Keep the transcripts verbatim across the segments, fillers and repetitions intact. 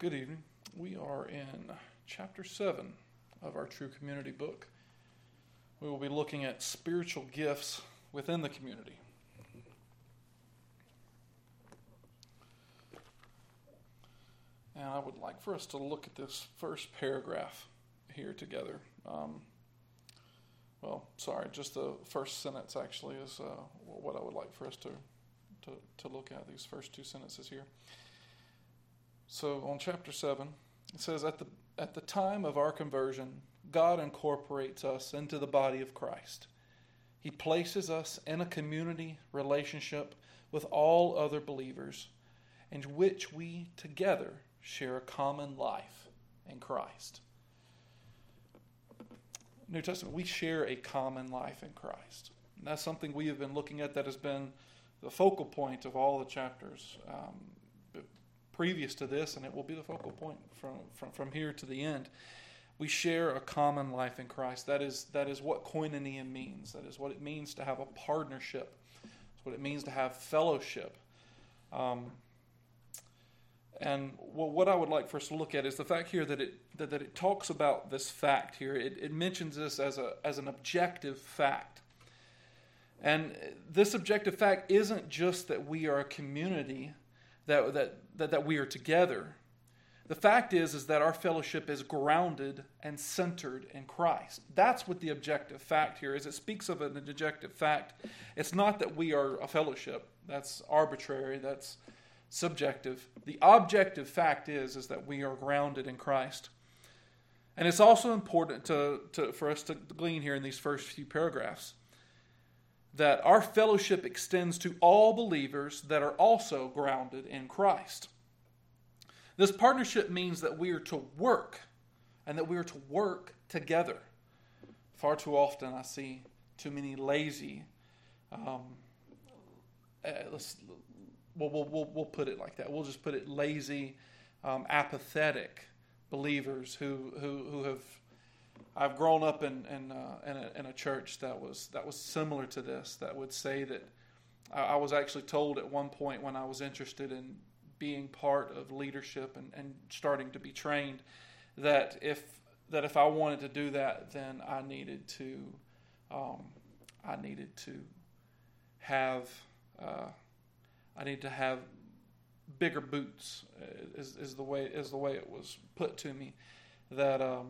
Good evening. We are in chapter seven of our True Community book. We will be looking at spiritual gifts within the community. And I would like for us to look at this first paragraph here together. Um, well, sorry, just the first sentence actually is uh, what I would like for us to, to, to look at, these first two sentences here. So on chapter seven, it says, at the at the time of our conversion, God incorporates us into the body of Christ. He places us in a community relationship with all other believers, in which we together share a common life in Christ. New Testament, we share a common life in Christ. And that's something we have been looking at that has been the focal point of all the chapters um, previous to this, and it will be the focal point from, from, from here to the end. We share a common life in Christ. That is that is what koinonia means. That is what it means to have a partnership. That's what it means to have fellowship. Um, and well, what I would like for us to look at is the fact here that it that, that it talks about this fact here. It, it mentions this as a as an objective fact. And this objective fact isn't just that we are a community, that that that, that we are together. The fact is, is that our fellowship is grounded and centered in Christ. That's what the objective fact here is. It speaks of an objective fact. It's not that we are a fellowship. That's arbitrary. That's subjective. The objective fact is, is that we are grounded in Christ. And it's also important to, to for us to glean here in these first few paragraphs that our fellowship extends to all believers that are also grounded in Christ. This partnership means that we are to work, and that we are to work together. Far too often I see too many lazy, um, uh, let's, we'll, we'll, we'll put it like that. We'll just put it lazy, um, apathetic believers who, who, who have... I've grown up in in, uh, in, a, in a church that was that was similar to this, that would say that I, I was actually told at one point when I was interested in being part of leadership and, and starting to be trained, that if that if I wanted to do that, then I needed to um, I needed to have uh, I need to have bigger boots. Is, is the way is the way it was put to me. That. Um,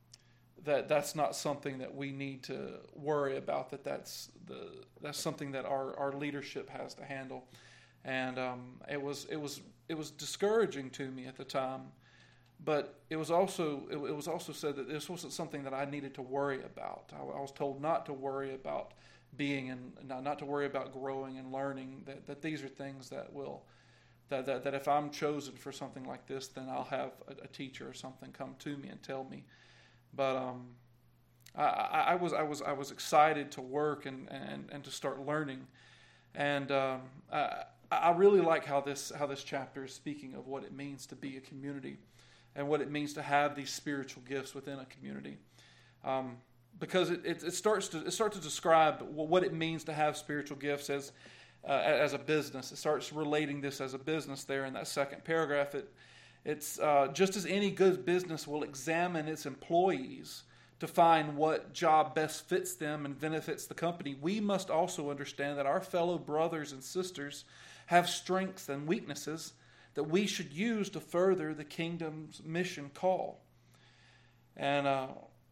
That that's not something that we need to worry about. That that's the that's something that our, our leadership has to handle, and um, it was it was it was discouraging to me at the time, but it was also it, it was also said that this wasn't something that I needed to worry about. I, I was told not to worry about being and not, not to worry about growing and learning. That, that these are things that will that, that that if I'm chosen for something like this, then I'll have a, a teacher or something come to me and tell me. But um, I, I, I was I was I was excited to work and, and, and to start learning, and um, I, I really like how this how this chapter is speaking of what it means to be a community, and what it means to have these spiritual gifts within a community, um, because it, it, it starts to it starts to describe what it means to have spiritual gifts as uh, as a business. It starts relating this as a business there in that second paragraph. It It's uh, just as any good business will examine its employees to find what job best fits them and benefits the company, we must also understand that our fellow brothers and sisters have strengths and weaknesses that we should use to further the kingdom's mission call. And uh,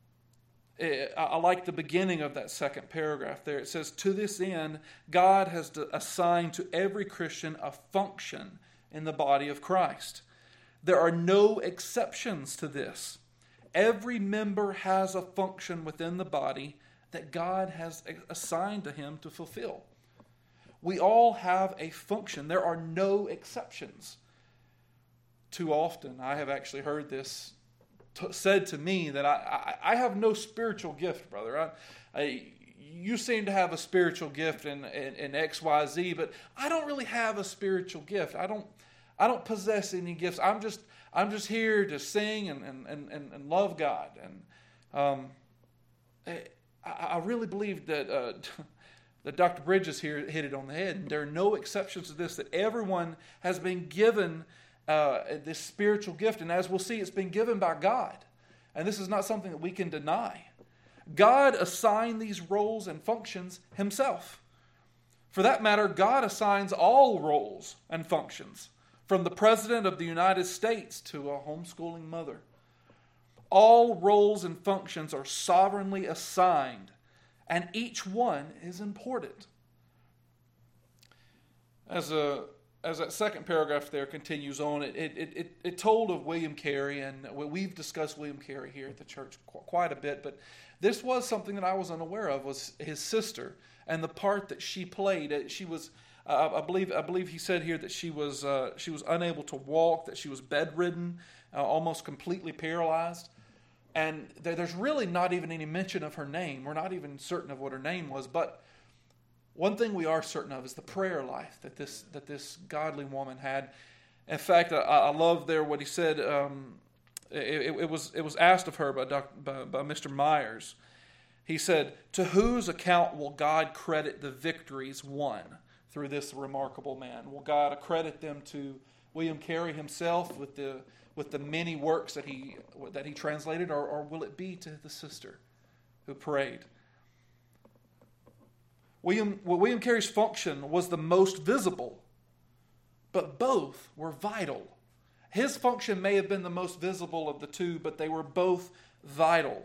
it, I like the beginning of that second paragraph there. It says, to this end, God has assigned to every Christian a function in the body of Christ. There are no exceptions to this. Every member has a function within the body that God has assigned to him to fulfill. We all have a function. There are no exceptions. Too often, I have actually heard this t- said to me that I, I, I have no spiritual gift, brother. I, I, you seem to have a spiritual gift in, in, in X, Y, Z, but I don't really have a spiritual gift. I don't I don't possess any gifts. I'm just I'm just here to sing and and, and, and love God. And um, I, I really believe that uh, that Doctor Bridges here hit it on the head. And there are no exceptions to this, that everyone has been given uh, this spiritual gift. And as we'll see, it's been given by God. And this is not something that we can deny. God assigned these roles and functions himself. For that matter, God assigns all roles and functions, from the President of the United States to a homeschooling mother. All roles and functions are sovereignly assigned, and each one is important. As a as that second paragraph there continues on, it it it, it told of William Carey, and we've discussed William Carey here at the church quite a bit, but this was something that I was unaware of, was his sister and the part that she played. She was, uh, I believe, I believe he said here that she was uh, she was unable to walk, that she was bedridden, uh, almost completely paralyzed. And there's really not even any mention of her name. We're not even certain of what her name was. But one thing we are certain of is the prayer life that this that this godly woman had. In fact, I, I love there what he said. Um, it, it was it was asked of her by, Doctor, by, by Mister Myers. He said, "To whose account will God credit the victories won through this remarkable man? Will God accredit them to William Carey himself with the with the many works that he that he translated, or, or will it be to the sister who prayed?" William, well, William Carey's function was the most visible, but both were vital. His function may have been the most visible of the two, but they were both vital.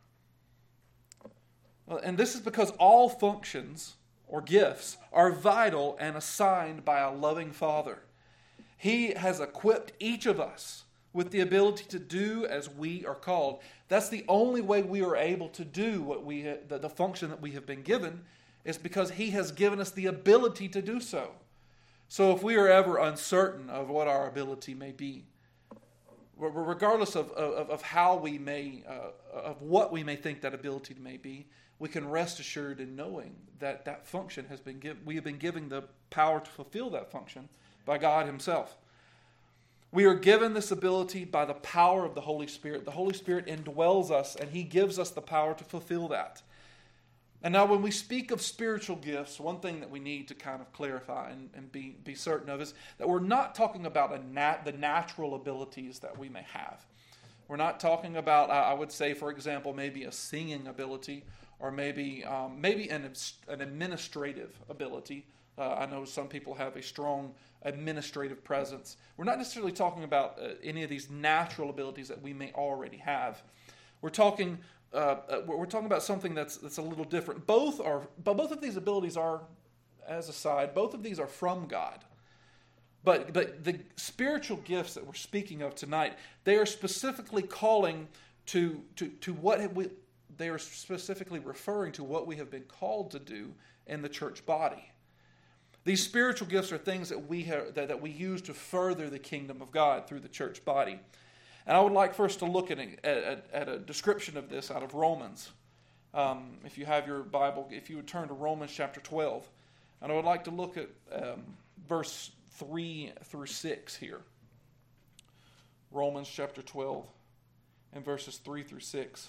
And this is because all functions or gifts are vital and assigned by a loving Father. He has equipped each of us with the ability to do as we are called. That's the only way we are able to do what we the, the function that we have been given, is because He has given us the ability to do so. So if we are ever uncertain of what our ability may be, regardless of, of, of how we may, uh, of what we may think that ability may be, we can rest assured in knowing that that function has been given. We have been given the power to fulfill that function by God Himself. We are given this ability by the power of the Holy Spirit. The Holy Spirit indwells us, and He gives us the power to fulfill that. And now when we speak of spiritual gifts, one thing that we need to kind of clarify and, and be, be certain of is that we're not talking about a nat, the natural abilities that we may have. We're not talking about, I would say, for example, maybe a singing ability, or maybe um, maybe an, an administrative ability. Uh, I know some people have a strong administrative presence. We're not necessarily talking about uh, any of these natural abilities that we may already have. We're talking uh, uh, we're talking about something that's that's a little different. Both are, but both of these abilities are, as a side, both of these are from God. But but the spiritual gifts that we're speaking of tonight, they are specifically calling to to to what we. They are specifically referring to what we have been called to do in the church body. These spiritual gifts are things that we have, that, that we use to further the kingdom of God through the church body. And I would like first to look at a, at, at a description of this out of Romans. Um, if you have your Bible, if you would turn to Romans chapter twelve. And I would like to look at um, verse three through six here. Romans chapter twelve and verses three through six.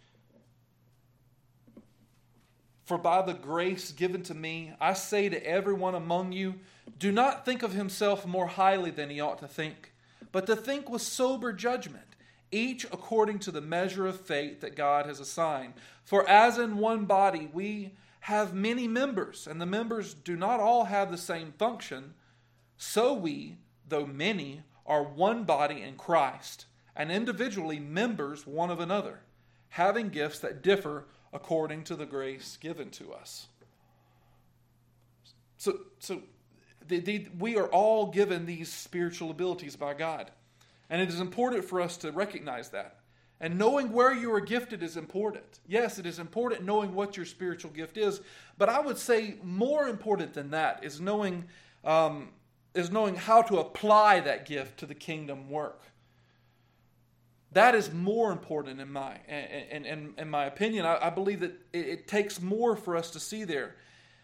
"For by the grace given to me, I say to everyone among you, do not think of himself more highly than he ought to think, but to think with sober judgment, each according to the measure of faith that God has assigned. For as in one body we have many members, and the members do not all have the same function, so we, though many, are one body in Christ, and individually members one of another, having gifts that differ according to the grace given to us." So, so the, the, we are all given these spiritual abilities by God. And it is important for us to recognize that. And knowing where you are gifted is important. Yes, it is important knowing what your spiritual gift is. But I would say more important than that is knowing, um, is knowing how to apply that gift to the kingdom work. That is more important in my in, in, in my opinion. I, I believe that it, it takes more for us to see there.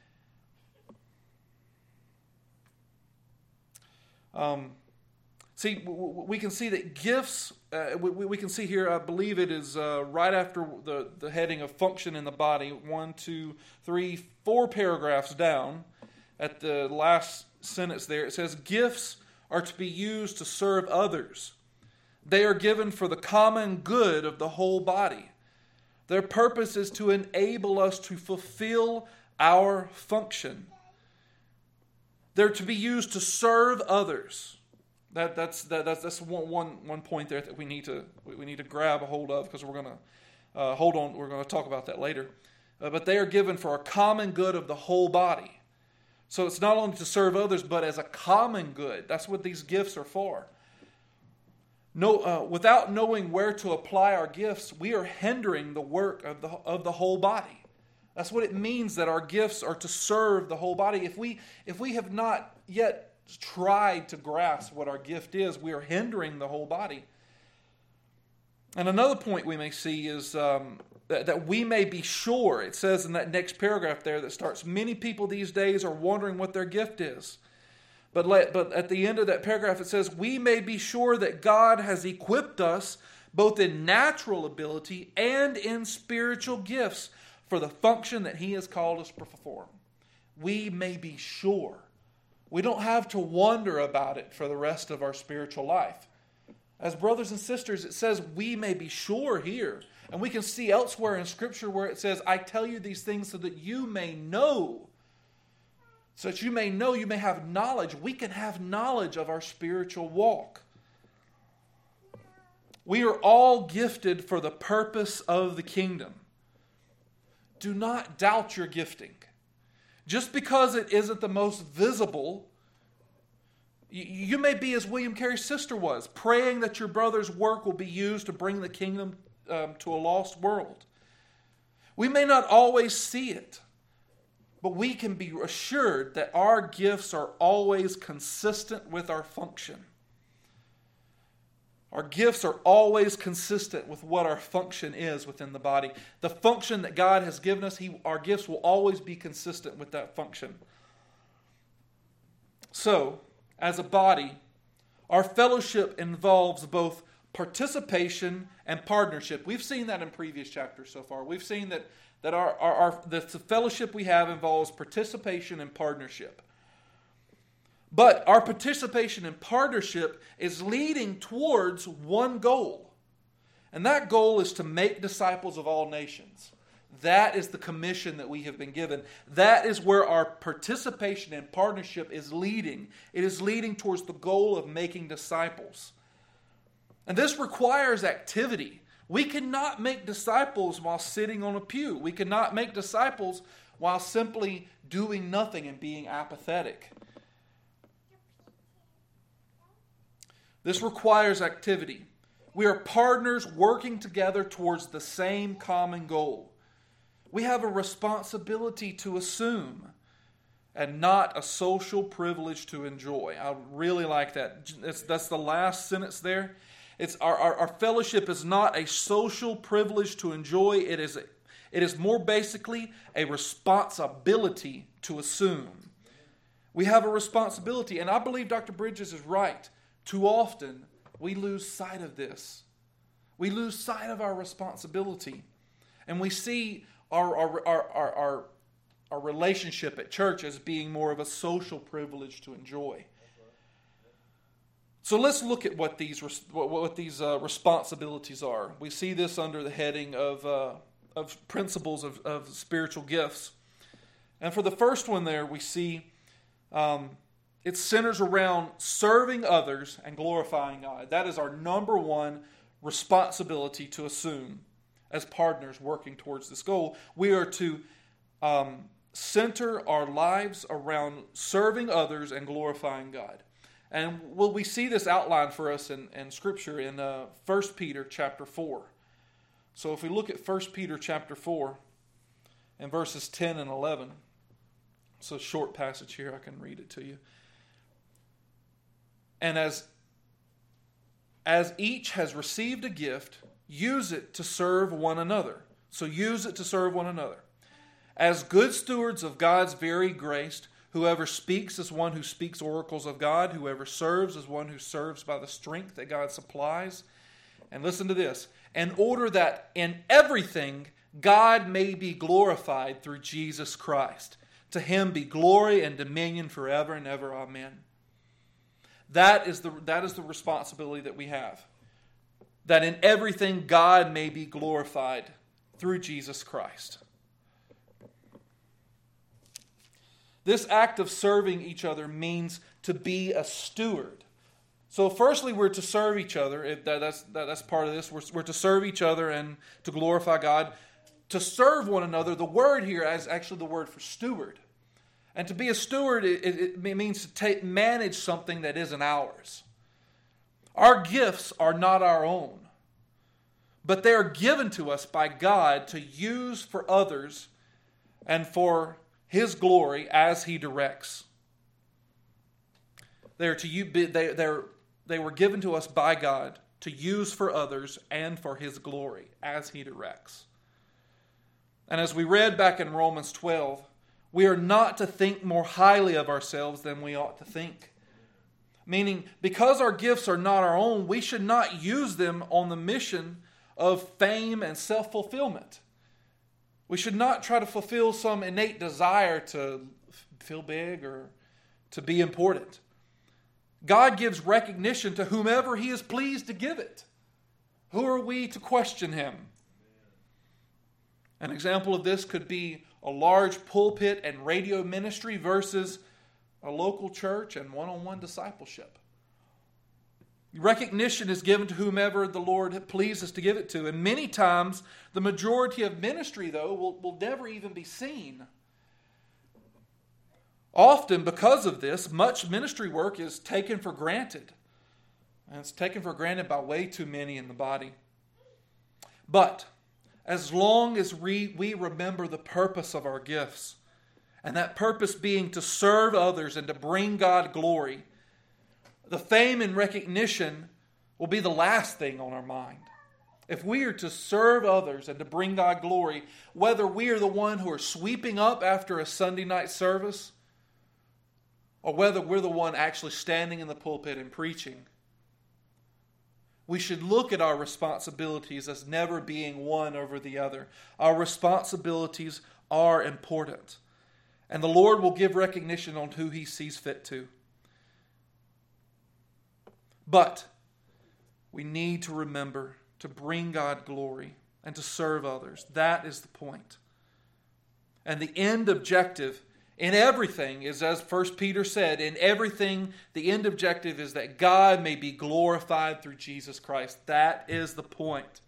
Um, see, we can see that gifts, uh, we, we can see here, I believe it is uh, right after the, the heading of function in the body, one, two, three, four paragraphs down, at the last sentence there, it says, "Gifts are to be used to serve others. They are given for the common good of the whole body. Their purpose is to enable us to fulfill our function. They're to be used to serve others. That, that's that, that's that's one, one, one point there that we need to we need to grab a hold of, because we're going to uh, hold on. We're going to talk about that later. Uh, but they are given for a common good of the whole body. So it's not only to serve others, but as a common good. That's what these gifts are for. No, uh, without knowing where to apply our gifts, we are hindering the work of the of the whole body. That's what it means that our gifts are to serve the whole body. If we if we have not yet tried to grasp what our gift is, we are hindering the whole body. And another point we may see is um, that, that we may be sure. It says in that next paragraph there that starts, many people these days are wondering what their gift is. But, let, but at the end of that paragraph it says, we may be sure that God has equipped us both in natural ability and in spiritual gifts for the function that He has called us to perform. We may be sure. We don't have to wonder about it for the rest of our spiritual life. As brothers and sisters, it says we may be sure here. And we can see elsewhere in Scripture where it says, I tell you these things so that you may know. So that you may know, you may have knowledge. We can have knowledge of our spiritual walk. We are all gifted for the purpose of the kingdom. Do not doubt your gifting. Just because it isn't the most visible, you may be as William Carey's sister was, praying that your brother's work will be used to bring the kingdom um, to a lost world. We may not always see it, but we can be assured that our gifts are always consistent with our function. Our gifts are always consistent with what our function is within the body. The function that God has given us, he, our gifts will always be consistent with that function. So, as a body, our fellowship involves both participation and partnership. We've seen that in previous chapters so far. We've seen that, that our, our, our the fellowship we have involves participation and partnership. But our participation in partnership is leading towards one goal. And that goal is to make disciples of all nations. That is the commission that we have been given. That is where our participation in partnership is leading. It is leading towards the goal of making disciples. And this requires activity. We cannot make disciples while sitting on a pew. We cannot make disciples while simply doing nothing and being apathetic. This requires activity. We are partners working together towards the same common goal. We have a responsibility to assume and not a social privilege to enjoy. I really like that. That's, that's the last sentence there. It's our, our, our fellowship is not a social privilege to enjoy. It is, a, it is more basically a responsibility to assume. We have a responsibility, and I believe Doctor Bridges is right. Too often, we lose sight of this. We lose sight of our responsibility. And we see our, our, our, our, our, our relationship at church as being more of a social privilege to enjoy. So let's look at what these, what, what these uh, responsibilities are. We see this under the heading of, uh, of principles of, of spiritual gifts. And for the first one there, we see... Um, It centers around serving others and glorifying God. That is our number one responsibility to assume as partners working towards this goal. We are to um, center our lives around serving others and glorifying God. And well, we see this outlined for us in, in Scripture in uh, First Peter chapter four. So if we look at First Peter chapter four and verses ten and eleven. It's a short passage here. I can read it to you. And as, as each has received a gift, use it to serve one another. So use it to serve one another. As good stewards of God's very grace, whoever speaks is one who speaks oracles of God. Whoever serves is one who serves by the strength that God supplies. And listen to this. In order that in everything God may be glorified through Jesus Christ. To Him be glory and dominion forever and ever. Amen. That is the, that is the responsibility that we have. That in everything God may be glorified through Jesus Christ. This act of serving each other means to be a steward. So firstly, we're to serve each other. If that, that's, that, that's part of this. We're, we're to serve each other and to glorify God. To serve one another, the word here is actually the word for steward. And to be a steward, it, it, it means to take, manage something that isn't ours. Our gifts are not our own, but they are given to us by God to use for others and for His glory as He directs. They are to you. They they're, they were given to us by God to use for others and for His glory as He directs. And as we read back in Romans twelve, we are not to think more highly of ourselves than we ought to think. Meaning, because our gifts are not our own, we should not use them on the mission of fame and self-fulfillment. We should not try to fulfill some innate desire to feel big or to be important. God gives recognition to whomever He is pleased to give it. Who are we to question Him? An example of this could be a large pulpit and radio ministry versus a local church and one-on-one discipleship. Recognition is given to whomever the Lord pleases to give it to. And many times, the majority of ministry, though, will, will never even be seen. Often, because of this, much ministry work is taken for granted. And it's taken for granted by way too many in the body. But as long as we, we remember the purpose of our gifts, and that purpose being to serve others and to bring God glory, the fame and recognition will be the last thing on our mind. If we are to serve others and to bring God glory, whether we are the one who are sweeping up after a Sunday night service, or whether we're the one actually standing in the pulpit and preaching, we should look at our responsibilities as never being one over the other. Our responsibilities are important. And the Lord will give recognition on who He sees fit to. But we need to remember to bring God glory and to serve others. That is the point. And the end objective in everything is, as First Peter said, in everything, the end objective is that God may be glorified through Jesus Christ. That is the point.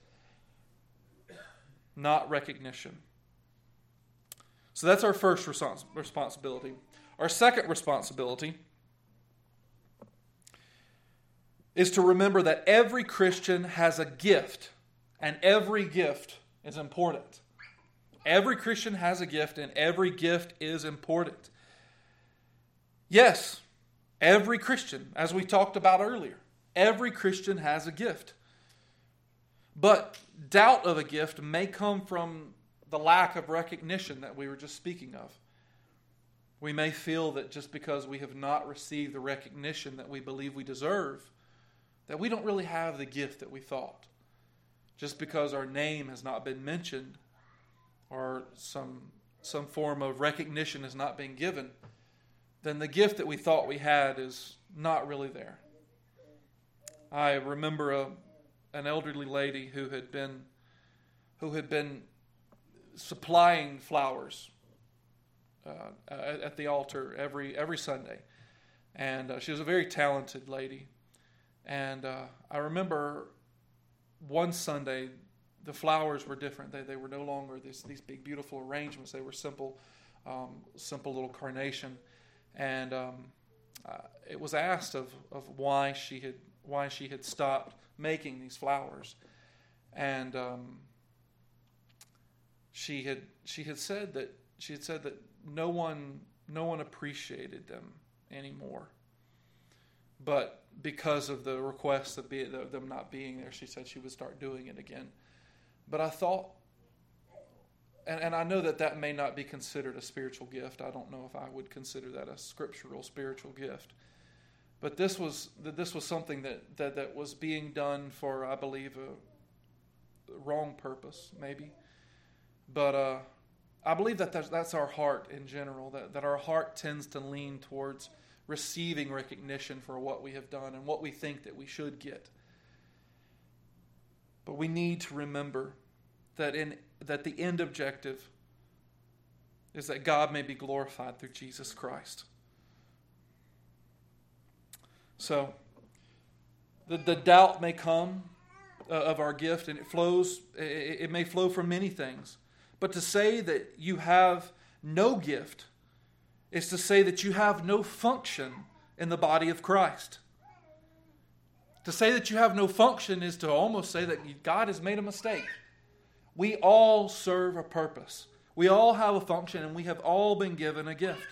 Not recognition. So that's our first respons- responsibility. Our second responsibility is to remember that every Christian has a gift, and every gift is important. Every Christian has a gift, and every gift is important. Yes, every Christian, as we talked about earlier, every Christian has a gift. But doubt of a gift may come from the lack of recognition that we were just speaking of. We may feel that just because we have not received the recognition that we believe we deserve, that we don't really have the gift that we thought. Just because our name has not been mentioned, or some some form of recognition has not been given, then the gift that we thought we had is not really there. I remember a, an elderly lady who had been who had been supplying flowers uh, at, at the altar every every Sunday, and uh, she was a very talented lady. And uh, I remember one Sunday, the flowers were different. They they were no longer these these big beautiful arrangements. They were simple, um, simple little carnation, and um, uh, it was asked of of why she had why she had stopped making these flowers, and um, she had she had said that she had said that no one no one appreciated them anymore. But because of the request of be, them not being there, she said she would start doing it again. But I thought, and, and I know that that may not be considered a spiritual gift. I don't know if I would consider that a scriptural spiritual gift. But this was this was something that, that, that was being done for, I believe, a wrong purpose, maybe. But uh, I believe that that's, that's our heart in general, that, that our heart tends to lean towards receiving recognition for what we have done and what we think that we should get. But we need to remember that in that the end objective is that God may be glorified through Jesus Christ. So, the, the doubt may come uh, of our gift, and it flows, it, it may flow from many things. But to say that you have no gift is to say that you have no function in the body of Christ. To say that you have no function is to almost say that God has made a mistake. We all serve a purpose. We all have a function, and we have all been given a gift.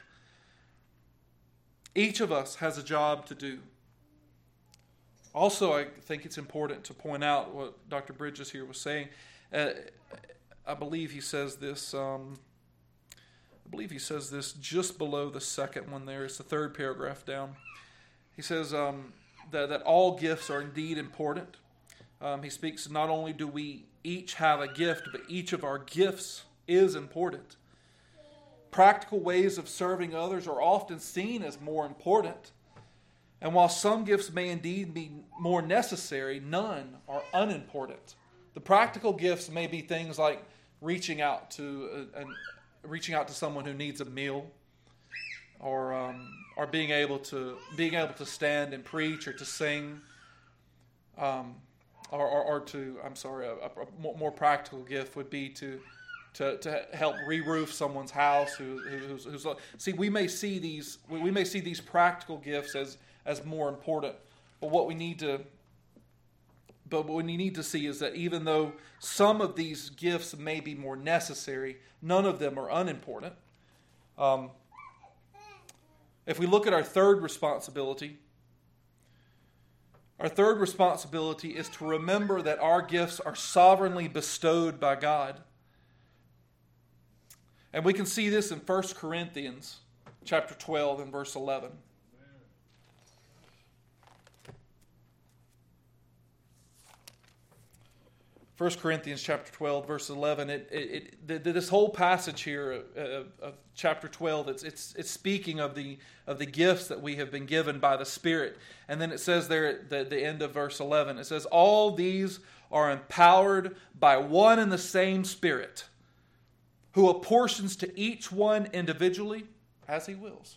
Each of us has a job to do. Also, I think it's important to point out what Doctor Bridges here was saying. Uh, I believe he says this. Um, I believe he says this just below the second one there. It's the third paragraph down. He says um, that, that all gifts are indeed important. Um, he speaks, not only do we each have a gift, but each of our gifts is important. Practical ways of serving others are often seen as more important. And while some gifts may indeed be more necessary, none are unimportant. The practical gifts may be things like reaching out to uh, and reaching out to someone who needs a meal, or um, or being able to being able to stand and preach, or to sing, um, or, or or to I'm sorry, a, a more practical gift would be to to to help re-roof someone's house. Who, who's, who's see we may see these we may see these practical gifts as as more important, but what we need to but what we need to see is that even though some of these gifts may be more necessary, none of them are unimportant. Um, if we look at our third responsibility, our third responsibility is to remember that our gifts are sovereignly bestowed by God. And we can see this in First Corinthians chapter twelve and verse eleven. First Corinthians chapter twelve, verse eleven. It, it, it, this whole passage here of, of chapter twelve, it's it's it's speaking of the of the gifts that we have been given by the Spirit. And then it says there at the, the end of verse eleven, it says, "All these are empowered by one and the same Spirit, who apportions to each one individually as He wills."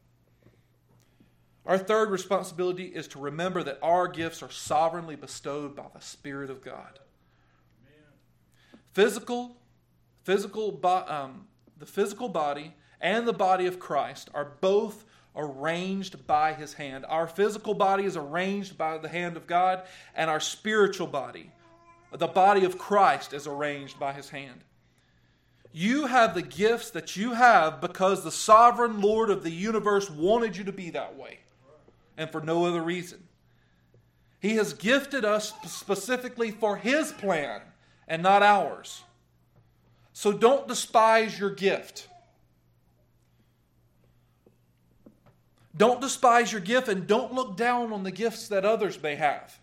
Our third responsibility is to remember that our gifts are sovereignly bestowed by the Spirit of God. Physical, physical, um, the physical body and the body of Christ are both arranged by His hand. Our physical body is arranged by the hand of God, and our spiritual body, the body of Christ, is arranged by His hand. You have the gifts that you have because the sovereign Lord of the universe wanted you to be that way, and for no other reason. He has gifted us specifically for His plan and not ours. So don't despise your gift. Don't despise your gift, and don't look down on the gifts that others may have.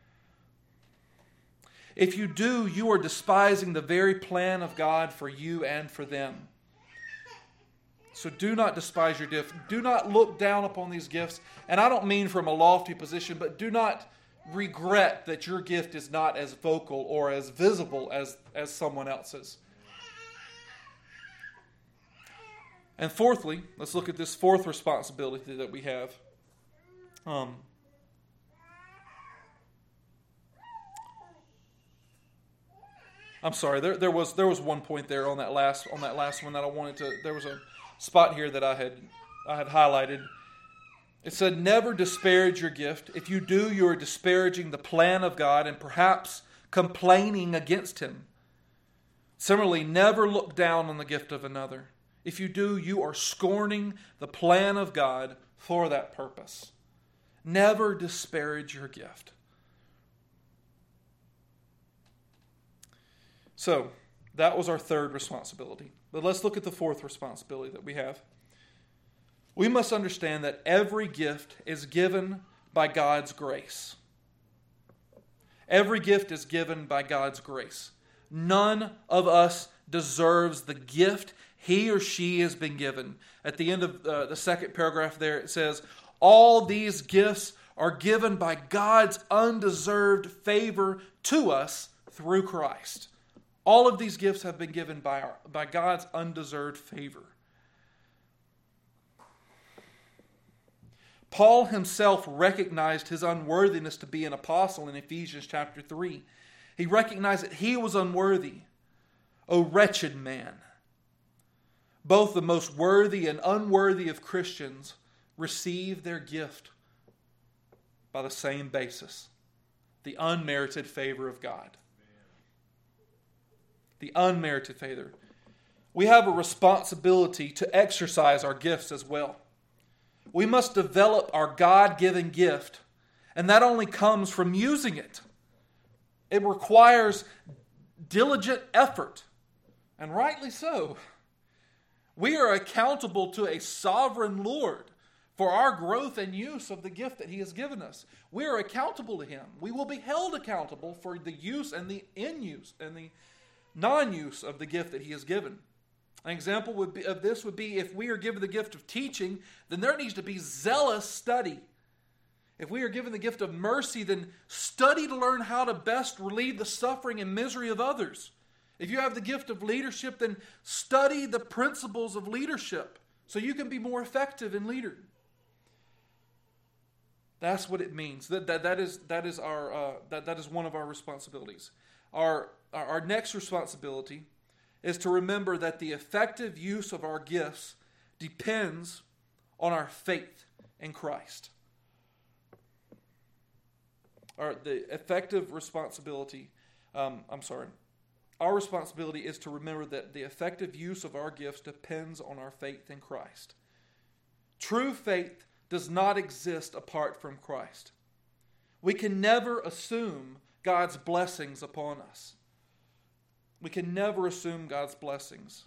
If you do, you are despising the very plan of God for you and for them. So do not despise your gift. Do not look down upon these gifts. And I don't mean from a lofty position, but do not regret that your gift is not as vocal or as visible as, as someone else's. And fourthly, let's look at this fourth responsibility that we have. Um, I'm sorry, there, there was there was one point there on that last on that last one that I wanted to. There was a spot here that I had I had highlighted. It said, "Never disparage your gift. If you do, you are disparaging the plan of God and perhaps complaining against Him. Similarly, never look down on the gift of another. If you do, you are scorning the plan of God for that purpose. Never disparage your gift." So, that was our third responsibility. But let's look at the fourth responsibility that we have. We must understand that every gift is given by God's grace. Every gift is given by God's grace. None of us deserves the gift he or she has been given. At the end of uh, the second paragraph there, it says, all these gifts are given by God's undeserved favor to us through Christ. All of these gifts have been given by, our, by God's undeserved favor. Paul himself recognized his unworthiness to be an apostle in Ephesians chapter three. He recognized that he was unworthy. O wretched man! Both the most worthy and unworthy of Christians receive their gift by the same basis, the unmerited favor of God. The unmerited favor. We have a responsibility to exercise our gifts as well. We must develop our God-given gift, and that only comes from using it. It requires diligent effort, and rightly so. We are accountable to a sovereign Lord for our growth and use of the gift that He has given us. We are accountable to Him. We will be held accountable for the use and the in-use and the non-use of the gift that He has given. An example would be, of this would be if we are given the gift of teaching, then there needs to be zealous study. If we are given the gift of mercy, then study to learn how to best relieve the suffering and misery of others. If you have the gift of leadership, then study the principles of leadership so you can be more effective in leading. That's what it means. That, that, that, is, that, is, our, uh, that, that is one of our responsibilities. Our, our, our next responsibility is to remember that the effective use of our gifts depends on our faith in Christ. Our, the effective responsibility, um, I'm sorry, our responsibility is to remember that the effective use of our gifts depends on our faith in Christ. True faith does not exist apart from Christ. We can never assume God's blessings upon us. We can never assume God's blessings.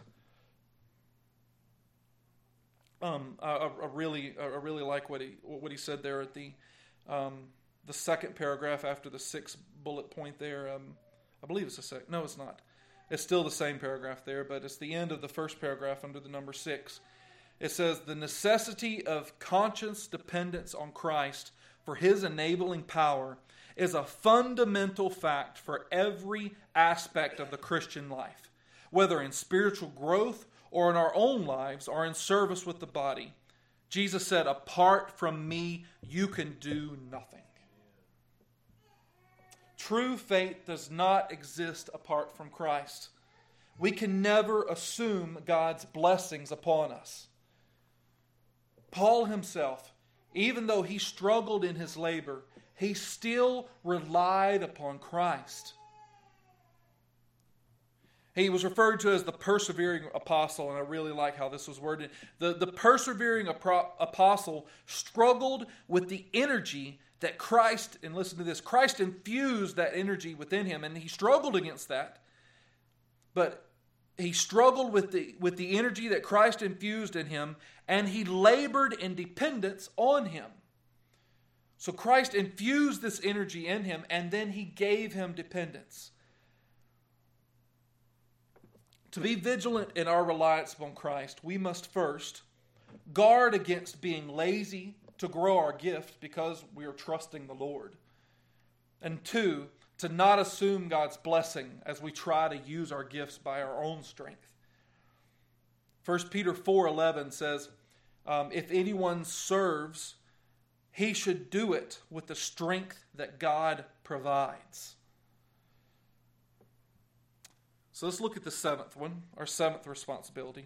Um, I, I really, I really like what he what he said there at the um, the second paragraph after the sixth bullet point there. Um, I believe it's the second. No, it's not. It's still the same paragraph there, but it's the end of the first paragraph under the number six. It says, the necessity of conscious dependence on Christ for His enabling power is a fundamental fact for every aspect of the Christian life, whether in spiritual growth or in our own lives or in service with the body. Jesus said, apart from me, you can do nothing. True faith does not exist apart from Christ. We can never assume God's blessings upon us. Paul himself, even though he struggled in his labor, he still relied upon Christ. He was referred to as the persevering apostle, and I really like how this was worded. The, the persevering apostle struggled with the energy that Christ, and listen to this, Christ infused that energy within him, and he struggled against that. But he struggled with the, with the energy that Christ infused in him, and he labored in dependence on him. So Christ infused this energy in him, and then He gave him dependence. To be vigilant in our reliance upon Christ, we must first guard against being lazy to grow our gift because we are trusting the Lord. And two, to not assume God's blessing as we try to use our gifts by our own strength. First Peter four eleven says, um, if anyone serves, he should do it with the strength that God provides. So let's look at the seventh one, our seventh responsibility.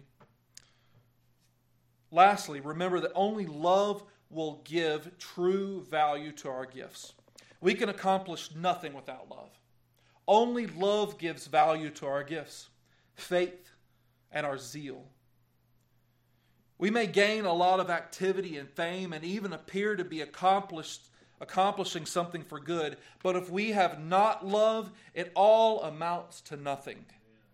Lastly, remember that only love will give true value to our gifts. We can accomplish nothing without love. Only love gives value to our gifts, faith, and our zeal. We may gain a lot of activity and fame and even appear to be accomplished, accomplishing something for good, but if we have not love, it all amounts to nothing.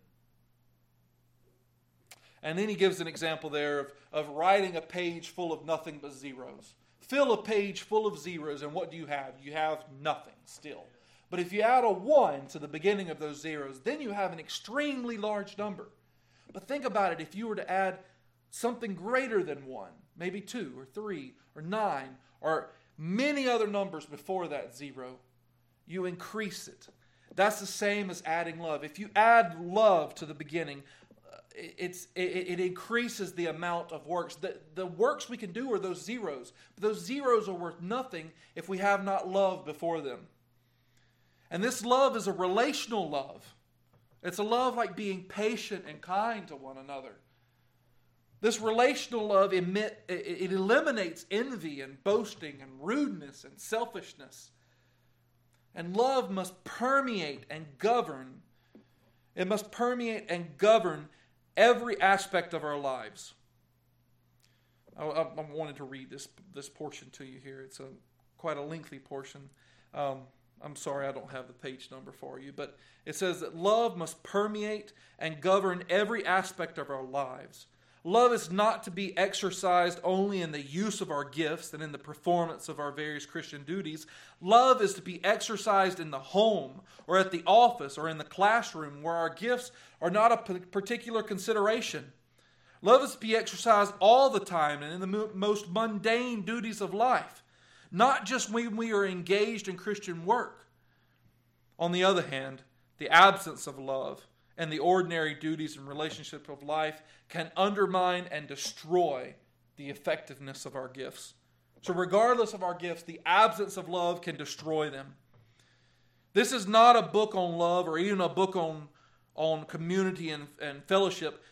And then he gives an example there of, of writing a page full of nothing but zeros. Fill a page full of zeros, and what do you have? You have nothing still. But if you add a one to the beginning of those zeros, then you have an extremely large number. But think about it, if you were to add something greater than one, maybe two or three or nine or many other numbers before that zero, you increase it. That's the same as adding love. If you add love to the beginning, it's, it, it increases the amount of works. The, the works we can do are those zeros. But those zeros are worth nothing if we have not love before them. And this love is a relational love. It's a love like being patient and kind to one another. This relational love, emit, it eliminates envy and boasting and rudeness and selfishness. And love must permeate and govern. It must permeate and govern every aspect of our lives. I, I, I wanted to read this, this portion to you here. It's a quite a lengthy portion. Um, I'm sorry I don't have the page number for you, but it says that love must permeate and govern every aspect of our lives. Love is not to be exercised only in the use of our gifts and in the performance of our various Christian duties. Love is to be exercised in the home or at the office or in the classroom where our gifts are not a particular consideration. Love is to be exercised all the time and in the most mundane duties of life, not just when we are engaged in Christian work. On the other hand, the absence of love and the ordinary duties and relationships of life can undermine and destroy the effectiveness of our gifts. So regardless of our gifts, the absence of love can destroy them. This is not a book on love or even a book on, on community and, and fellowship,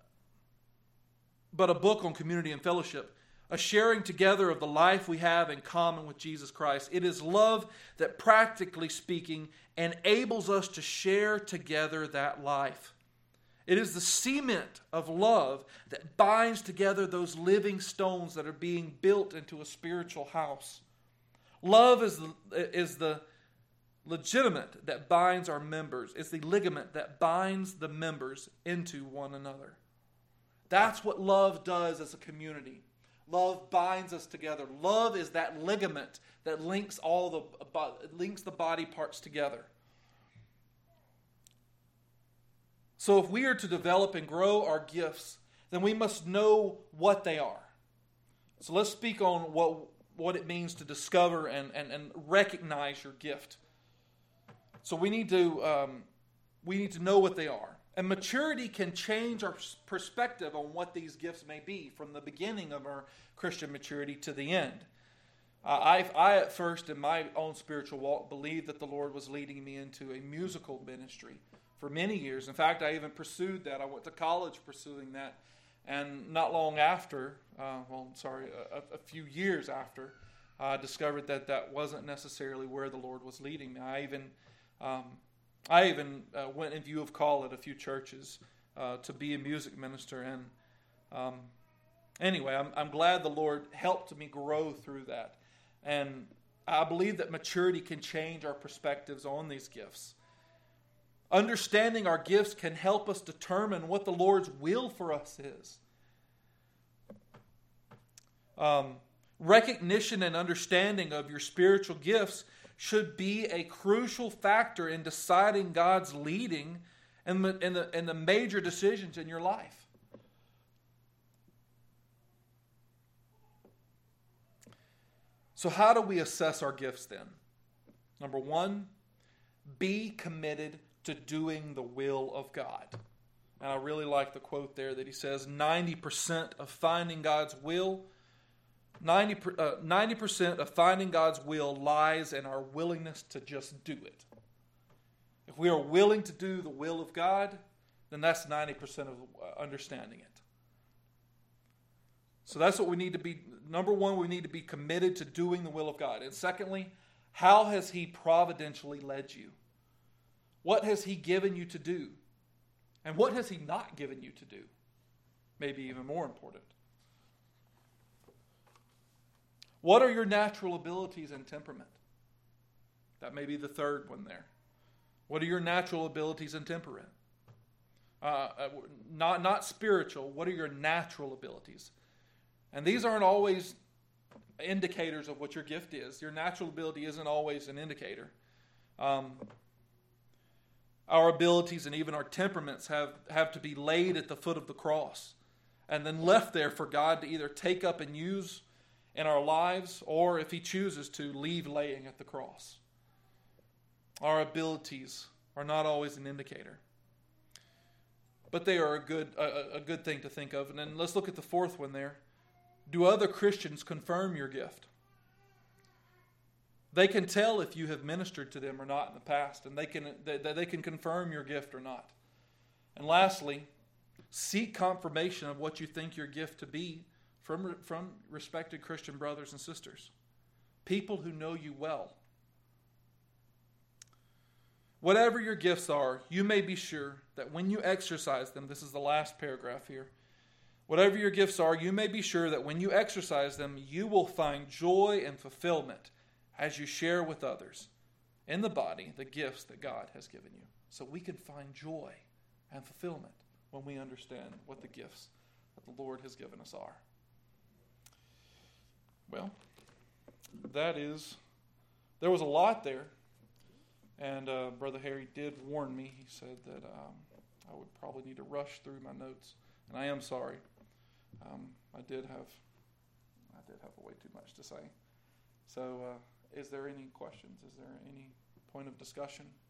but a book on community and fellowship. A sharing together of the life we have in common with Jesus Christ. It is love that, practically speaking, enables us to share together that life. It is the cement of love that binds together those living stones that are being built into a spiritual house. Love is the, is the legitimate that binds our members. It's the ligament that binds the members into one another. That's what love does as a community. Love binds us together. Love is that ligament that links all the links the body parts together. So if we are to develop and grow our gifts, then we must know what they are. So let's speak on what, what it means to discover and, and, and recognize your gift. So we need to um, we need to know what they are. And maturity can change our perspective on what these gifts may be from the beginning of our Christian maturity to the end. Uh, I, I at first in my own spiritual walk believed that the Lord was leading me into a musical ministry for many years. In fact, I even pursued that. I went to college pursuing that. And not long after, uh, well, sorry, a, a few years after, I discovered that that wasn't necessarily where the Lord was leading me. I even... Um, I even uh, went in view of call at a few churches uh, to be a music minister. And um, anyway, I'm, I'm glad the Lord helped me grow through that. And I believe that maturity can change our perspectives on these gifts. Understanding our gifts can help us determine what the Lord's will for us is. Um, recognition and understanding of your spiritual gifts should be a crucial factor in deciding God's leading and the, and the, and the major decisions in your life. So how do we assess our gifts then? Number one, be committed to doing the will of God. And I really like the quote there that he says, ninety percent of finding God's will ninety, uh, ninety percent of finding God's will lies in our willingness to just do it. If we are willing to do the will of God, then that's ninety percent of uh, understanding it. So that's what we need to be. Number one, we need to be committed to doing the will of God. And secondly, how has He providentially led you? What has He given you to do? And what has He not given you to do? Maybe even more important. What are your natural abilities and temperament? That may be the third one there. What are your natural abilities and temperament? Uh, not, not spiritual. What are your natural abilities? And these aren't always indicators of what your gift is. Your natural ability isn't always an indicator. Um, Our abilities and even our temperaments have, have to be laid at the foot of the cross and then left there for God to either take up and use in our lives, or if He chooses to, leave laying at the cross. Our abilities are not always an indicator, but they are a good, a, a good thing to think of. And then let's look at the fourth one there. Do other Christians confirm your gift? They can tell if you have ministered to them or not in the past, and they can they, they can confirm your gift or not. And lastly, seek confirmation of what you think your gift to be from, from respected Christian brothers and sisters, people who know you well. Whatever your gifts are, you may be sure that when you exercise them, this is the last paragraph here, whatever your gifts are, you may be sure that when you exercise them, you will find joy and fulfillment as you share with others in the body the gifts that God has given you. So we can find joy and fulfillment when we understand what the gifts that the Lord has given us are. Well, that is, there was a lot there. And uh, Brother Harry did warn me. He said that um, I would probably need to rush through my notes. And I am sorry. Um, I did have I did have way too much to say. So uh, is there any questions? Is there any point of discussion?